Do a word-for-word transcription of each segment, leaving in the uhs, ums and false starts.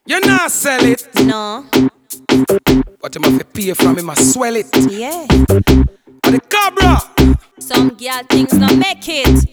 You not sell it. No. But you have to pay from him, I swell it. Yeah. And the cabra. Some girl things not make it.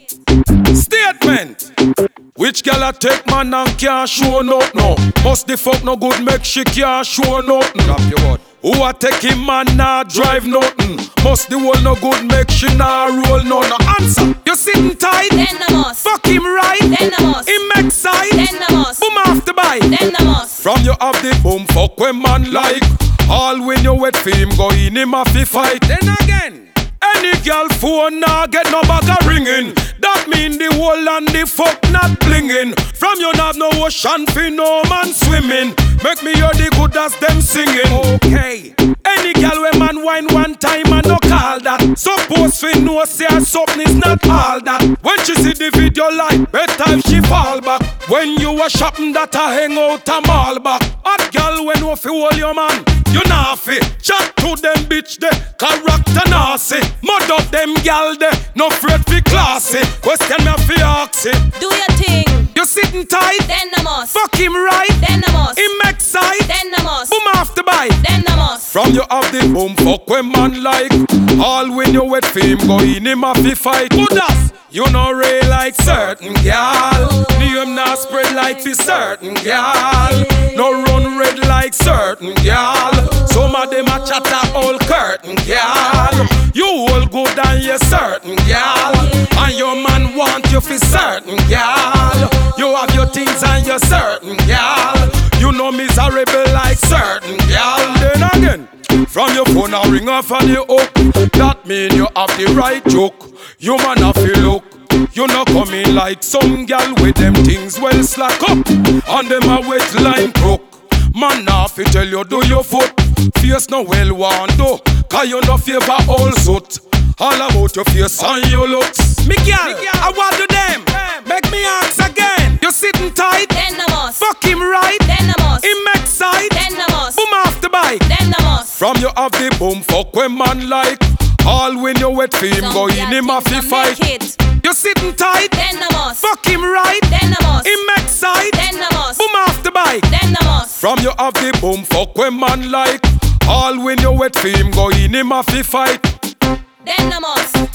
Statement. Which girl a take man and can't show nothing? No. Must the fuck no good make she can't show nothing? Drop your word. Who a take him man nah drive nothing? Must the whole no good make she nah roll no no answer. You sitting tight? Then no must. Fuck him right? Then no must. Him make side? Then no must. Boom after buy? Then no must. From you have the boom fuck when man like. All when you wet for him go in him a fi fight. Then again. Any girl phone nah get no bag a ringing. That mean the whole and the fuck not blinging. From you not no ocean fi no man swimming. Make me hear the good as them singing. Okay. Any girl when man wine one time and no call that. Suppose fi know say something is not all that. When she see the video like better if she fall back. When you a shopping that a hang out a mall back. Hot girl when you fi hold your man. You nah fi chat to them bitch de character nasty. Mud up them gal de no afraid fi classy. Question me fi ask it. Do your thing. You sitting tight? Then no must. Fuck him right? Then no must. Him make side? Then no must. Boom after buy? Then no must. From you have the boom fuck when man like. All when you wet for him go in him a fi fight. Good as you know real like certain gal. Name not spread like fi certain gal. No run red like certain gal. Some of them a chatter all curtain gal. You all good and you certain gal. And your man want you fi certain gal. You have your things and you certain gal. You know miserable like certain gal. Then again, from your phone a ring off on the hook. That mean you have the right joke. You man have to look. You not coming like some gal with them things well slack up. And them a wet line crook. Man now fi tell you do your foot. Face no well want do. Cause you no favor all suit. All about your face and your looks. Me gal, I want to them. Make me ask again. You sitting tight? Then no must. Fuck him right? Then no must. Him make side? Then no must. Boom after buy? Then no must. From you have the boom fuck when man like. All when you wet for him Some go in girl him a things fi not fight. make it. You sitting tight? Then no must. Fuck him right? Then no must. Him make side? Then no must. Boom after buy? Then no must. From you have the boom fuck when man like. All when you wet for him go in him a fi fight. Then no must.